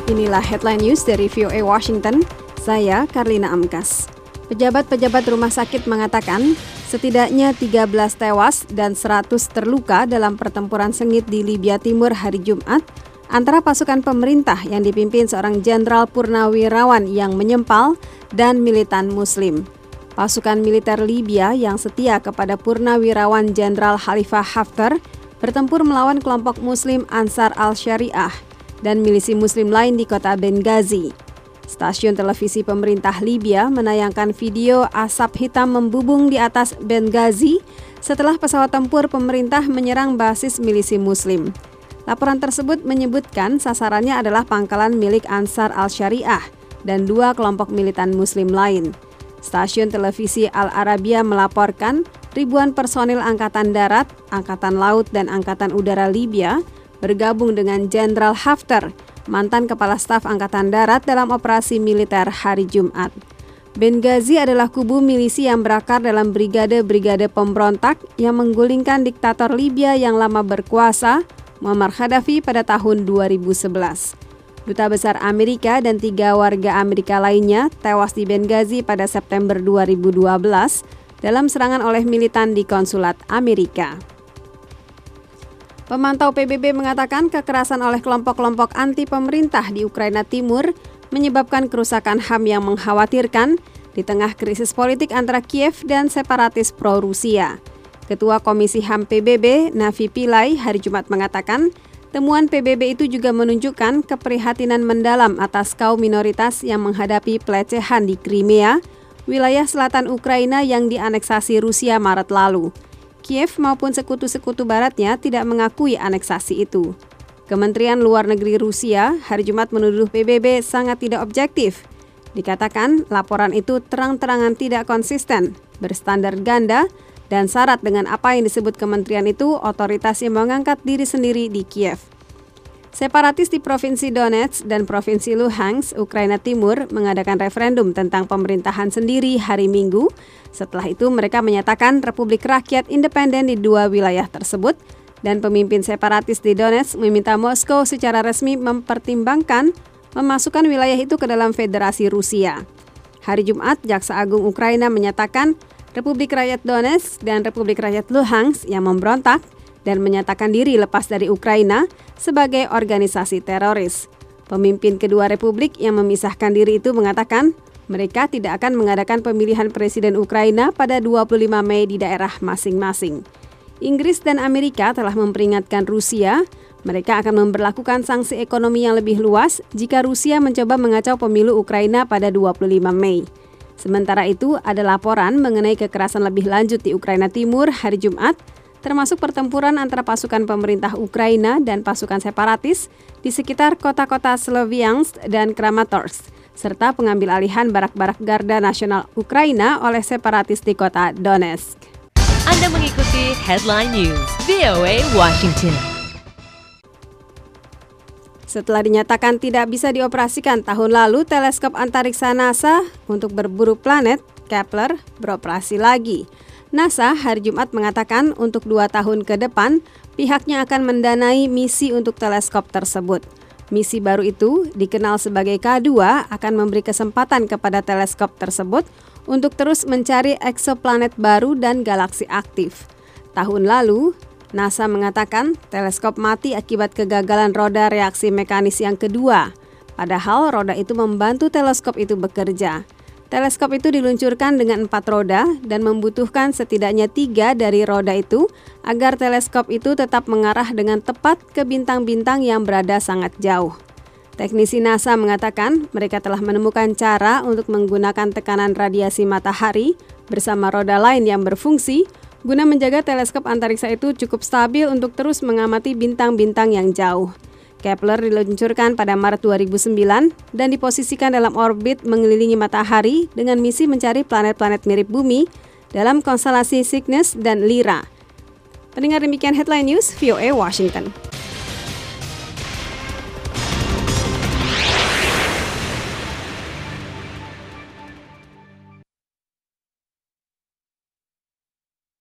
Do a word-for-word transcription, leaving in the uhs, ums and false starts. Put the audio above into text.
Inilah headline news dari V O A Washington. Saya Karlina Amkas. Pejabat-pejabat rumah sakit mengatakan setidaknya tiga belas tewas dan seratus terluka dalam pertempuran sengit di Libya Timur hari Jumat antara pasukan pemerintah yang dipimpin seorang jenderal purnawirawan yang menyempal dan militan Muslim. Pasukan militer Libya yang setia kepada purnawirawan Jenderal Khalifa Haftar bertempur melawan kelompok Muslim Ansar al-Syariah dan milisi Muslim lain di kota Benghazi. Stasiun televisi pemerintah Libya menayangkan video asap hitam membubung di atas Benghazi setelah pesawat tempur pemerintah menyerang basis milisi Muslim. Laporan tersebut menyebutkan sasarannya adalah pangkalan milik Ansar al-Syariah dan dua kelompok militan Muslim lain. Stasiun televisi Al Arabiya melaporkan ribuan personil Angkatan Darat, Angkatan Laut, dan Angkatan Udara Libya bergabung dengan Jenderal Haftar, mantan Kepala Staf Angkatan Darat dalam operasi militer hari Jumat. Benghazi adalah kubu milisi yang berakar dalam brigade-brigade pemberontak yang menggulingkan diktator Libya yang lama berkuasa, Muammar Gaddafi pada tahun dua ribu sebelas. Duta Besar Amerika dan tiga warga Amerika lainnya tewas di Benghazi pada September dua ribu dua belas dalam serangan oleh militan di konsulat Amerika. Pemantau P B B mengatakan kekerasan oleh kelompok-kelompok anti pemerintah di Ukraina Timur menyebabkan kerusakan H A M yang mengkhawatirkan di tengah krisis politik antara Kiev dan separatis pro-Rusia. Ketua Komisi H A M P B B, Navi Pillay, hari Jumat mengatakan temuan P B B itu juga menunjukkan keprihatinan mendalam atas kaum minoritas yang menghadapi pelecehan di Crimea, wilayah selatan Ukraina yang dianeksasi Rusia Maret lalu. Kiev maupun sekutu-sekutu baratnya tidak mengakui aneksasi itu. Kementerian Luar Negeri Rusia hari Jumat menuduh P B B sangat tidak objektif. Dikatakan laporan itu terang-terangan tidak konsisten, berstandar ganda, dan syarat dengan apa yang disebut kementerian itu otoritas yang mengangkat diri sendiri di Kiev. Separatis di Provinsi Donetsk dan Provinsi Luhansk, Ukraina Timur mengadakan referendum tentang pemerintahan sendiri hari Minggu. Setelah itu mereka menyatakan Republik Rakyat Independen di dua wilayah tersebut dan pemimpin separatis di Donetsk meminta Moskow secara resmi mempertimbangkan memasukkan wilayah itu ke dalam Federasi Rusia. Hari Jumat, Jaksa Agung Ukraina menyatakan Republik Rakyat Donetsk dan Republik Rakyat Luhansk yang memberontak dan menyatakan diri lepas dari Ukraina sebagai organisasi teroris. Pemimpin kedua republik yang memisahkan diri itu mengatakan mereka tidak akan mengadakan pemilihan presiden Ukraina pada dua puluh lima Mei di daerah masing-masing. Inggris dan Amerika telah memperingatkan Rusia mereka akan memberlakukan sanksi ekonomi yang lebih luas jika Rusia mencoba mengacau pemilu Ukraina pada dua puluh lima Mei. Sementara itu, ada laporan mengenai kekerasan lebih lanjut di Ukraina Timur hari Jumat, termasuk pertempuran antara pasukan pemerintah Ukraina dan pasukan separatis di sekitar kota-kota Sloviansk dan Kramatorsk, serta pengambil alihan barak-barak Garda Nasional Ukraina oleh separatis di kota Donetsk. Anda mengikuti Headline News V O A Washington. Setelah dinyatakan tidak bisa dioperasikan tahun lalu, teleskop antariksa NASA untuk berburu planet, Kepler, beroperasi lagi. NASA hari Jumat mengatakan untuk dua tahun ke depan, pihaknya akan mendanai misi untuk teleskop tersebut. Misi baru itu, dikenal sebagai K dua, akan memberi kesempatan kepada teleskop tersebut untuk terus mencari eksoplanet baru dan galaksi aktif. Tahun lalu, NASA mengatakan teleskop mati akibat kegagalan roda reaksi mekanis yang kedua. Padahal roda itu membantu teleskop itu bekerja. Teleskop itu diluncurkan dengan empat roda dan membutuhkan setidaknya tiga dari roda itu agar teleskop itu tetap mengarah dengan tepat ke bintang-bintang yang berada sangat jauh. Teknisi NASA mengatakan mereka telah menemukan cara untuk menggunakan tekanan radiasi matahari bersama roda lain yang berfungsi guna menjaga teleskop antariksa itu cukup stabil untuk terus mengamati bintang-bintang yang jauh. Kepler diluncurkan pada Maret dua ribu sembilan dan diposisikan dalam orbit mengelilingi matahari dengan misi mencari planet-planet mirip bumi dalam konstelasi Cygnus dan Lyra. Pendengar, demikian Headline News V O A Washington.